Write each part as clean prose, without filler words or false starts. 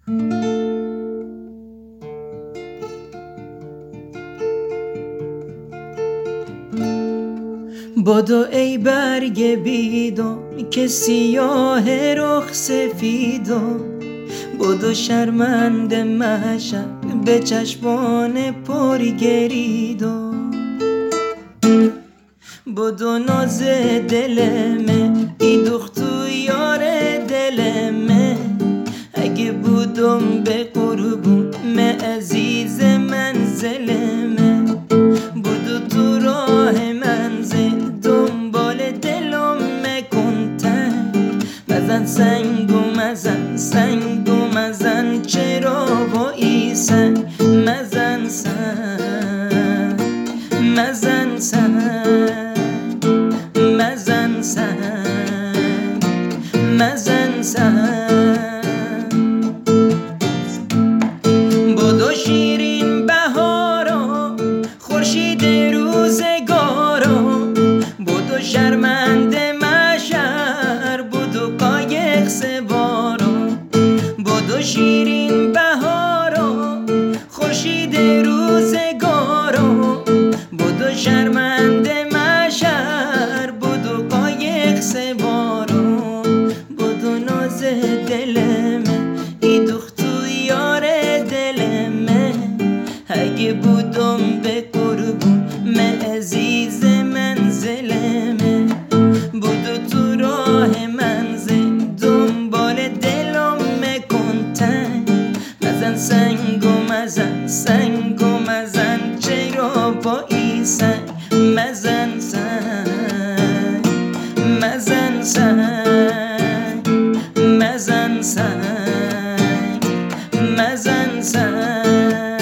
بدو ای برگ بیدو که سیاه رخ سفیدو، بدو شرمنده مشم به چشمان پرگریدو. بدو ناز دلمه ای دختو یار دلمه، اگه بودم به قربون عزیز منزلمه. بدو تو راه منزل دنبال دلم مکن تنگ، مزن سنگو مزن سنگو مزن چرا با ایسن، مزن سنگ مزن سنگ مزن سنگ مزن سنگ. بدو شیرین بهارا خورشید روزگارا، بدو شرمنده مشر بدو قایق سوارا. بدو شیرین بهارا خورشید روزگارا، بدو شرمنده مشر بدو قایق سوارا. بدو ناز دلمه ای دختو یار دلمه، اگه بودم به قربون عزیز منزلمه. بدو تو راه منزل دنبال دلم مکن تنگ، مزن سنگو مزن سنگو مزن چرا با ایسن، مزن سنگ مزن سنگ مزن سنگ مزن سنگ.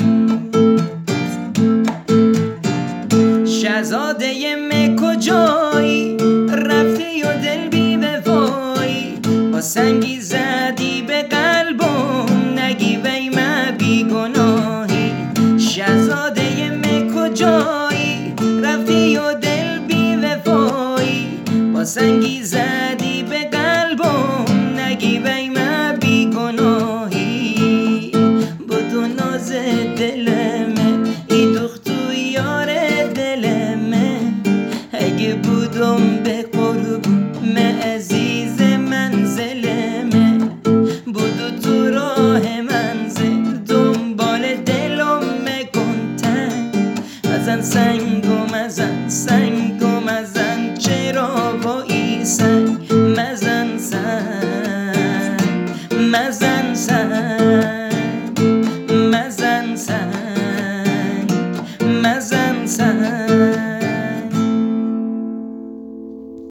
شهزاده می کجایی رفتی و دل بی وفایی، با سنگی زدی به قلبم نگی وی ما بی گناهی. شهزاده می کجایی رفتی و دل بی وفایی، با سنگی زدی به قلبم نگی وی ما بی گناهی. بدو ناز دلمه ای دختو یار دلمه، اگه بودم به قربون عزیز منزلمه. بدو تو راه منزل دنبال دلم مکن تنگ، مزن سنگو مزن سنگو مزن چرا با ایسن، مزن سنگ مزن